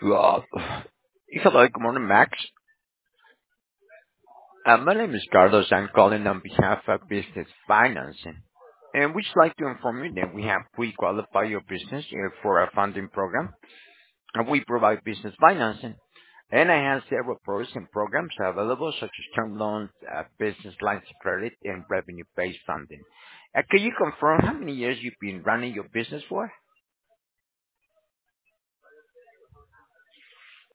Uh, Hello, good morning, Max. My name is Carlos. I'm calling on behalf of Business Financing. And we'd like to inform you that we have pre-qualified your business for a funding program, and we provide business financing. And I have several products and programs available, such as term loans, business lines of credit, and revenue-based funding. Can you confirm how many years you've been running your business for?